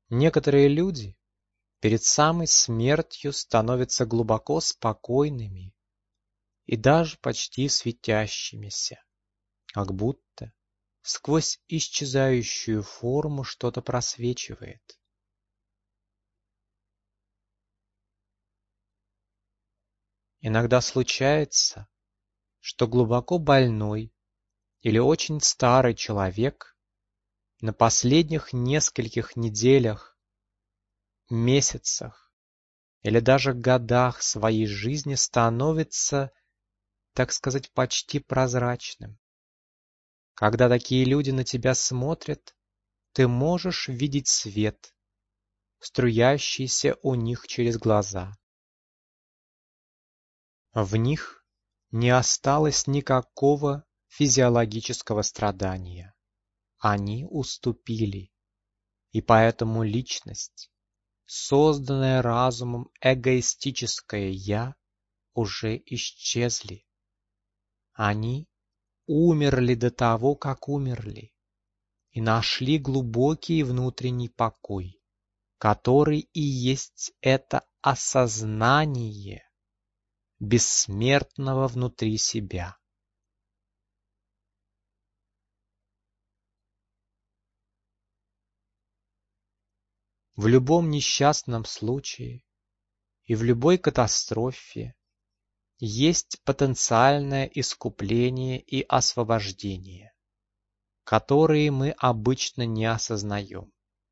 Некоторые люди перед самой смертью становятся глубоко спокойными и даже почти светящимися, как будто сквозь исчезающую форму что-то просвечивает. Иногда случается, что глубоко больной или очень старый человек на последних нескольких неделях, месяцах или даже годах своей жизни становится, так сказать, почти прозрачным. Когда такие люди на тебя смотрят, ты можешь видеть свет, струящийся у них через глаза. В них не осталось никакого физиологического страдания. Они уступили, и поэтому личность, созданная разумом эгоистическое «я», уже исчезли. Они умерли до того, как умерли, и нашли глубокий внутренний покой, который и есть это осознание бессмертного внутри себя. В любом несчастном случае и в любой катастрофе есть потенциальное искупление и освобождение, которые мы обычно не осознаем.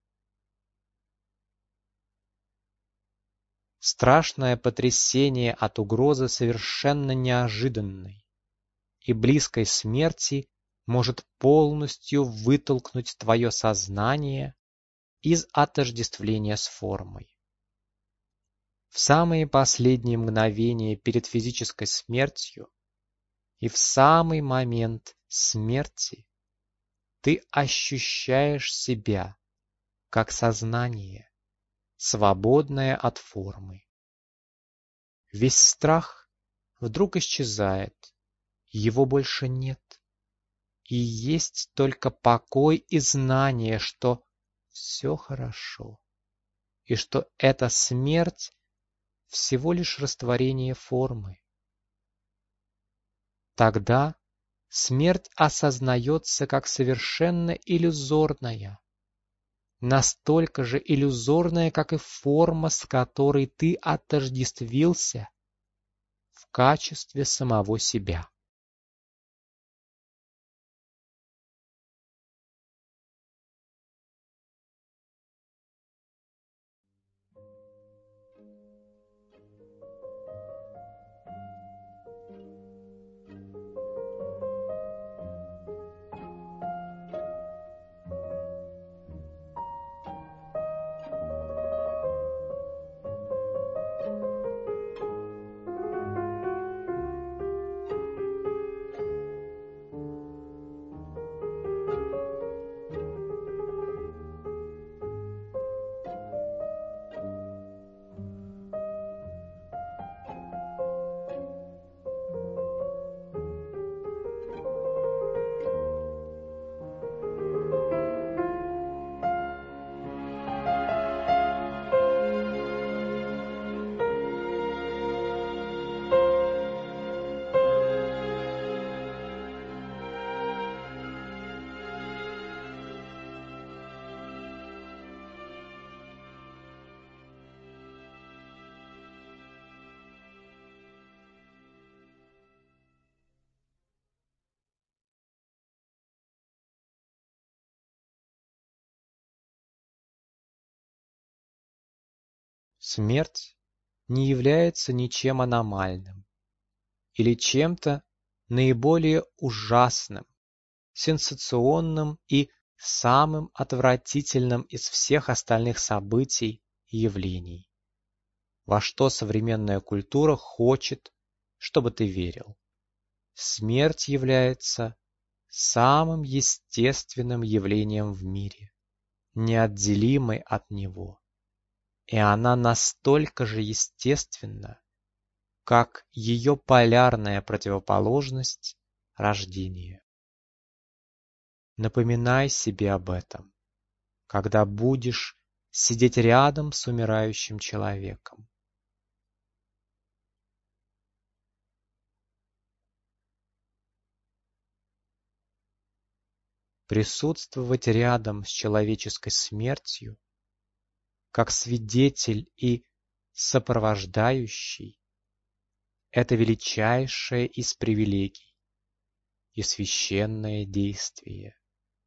Страшное потрясение от угрозы совершенно неожиданной и близкой смерти может полностью вытолкнуть твое сознание из отождествления с формой. В самые последние мгновения перед физической смертью и в самый момент смерти ты ощущаешь себя как сознание, свободное от формы. Весь страх вдруг исчезает, его больше нет, и есть только покой и знание, что все хорошо, и что эта смерть всего лишь растворение формы. Тогда смерть осознается как совершенно иллюзорная, настолько же иллюзорная, как и форма, с которой ты отождествился в качестве самого себя. Смерть не является ничем аномальным или чем-то наиболее ужасным, сенсационным и самым отвратительным из всех остальных событий и явлений, во что современная культура хочет, чтобы ты верил. Смерть является самым естественным явлением в мире, неотделимой от него. И она настолько же естественна, как ее полярная противоположность – рождение. Напоминай себе об этом, когда будешь сидеть рядом с умирающим человеком. Присутствовать рядом с человеческой смертью, как свидетель и сопровождающий, это величайшее из привилегий и священное действие.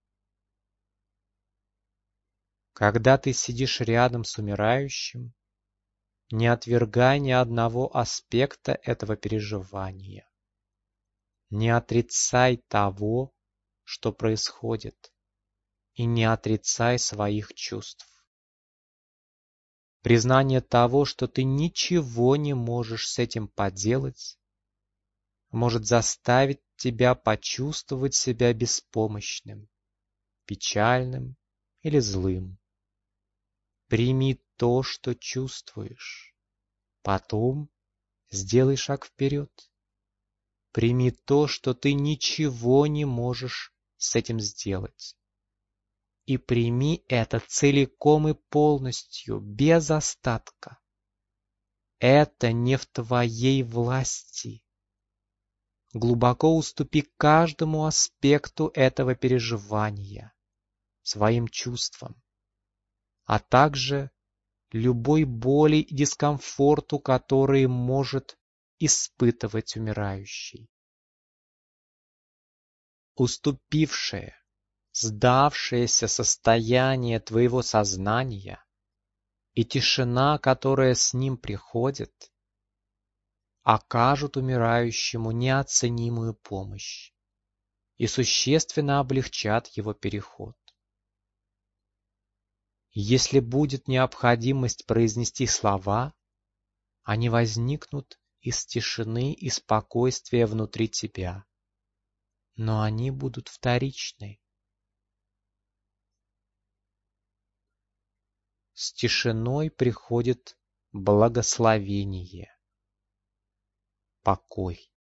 Когда ты сидишь рядом с умирающим, не отвергай ни одного аспекта этого переживания. Не отрицай того, что происходит, и не отрицай своих чувств. Признание того, что ты ничего не можешь с этим поделать, может заставить тебя почувствовать себя беспомощным, печальным или злым. Прими то, что чувствуешь. Потом сделай шаг вперед. Прими то, что ты ничего не можешь с этим сделать. И прими это целиком и полностью, без остатка. Это не в твоей власти. Глубоко уступи каждому аспекту этого переживания, своим чувствам, а также любой боли и дискомфорту, которые может испытывать умирающий. Уступившее, сдавшееся состояние твоего сознания и тишина, которая с ним приходит, окажут умирающему неоценимую помощь и существенно облегчат его переход. Если будет необходимость произнести слова, они возникнут из тишины и спокойствия внутри тебя, но они будут вторичны. С тишиной приходит благословение, покой.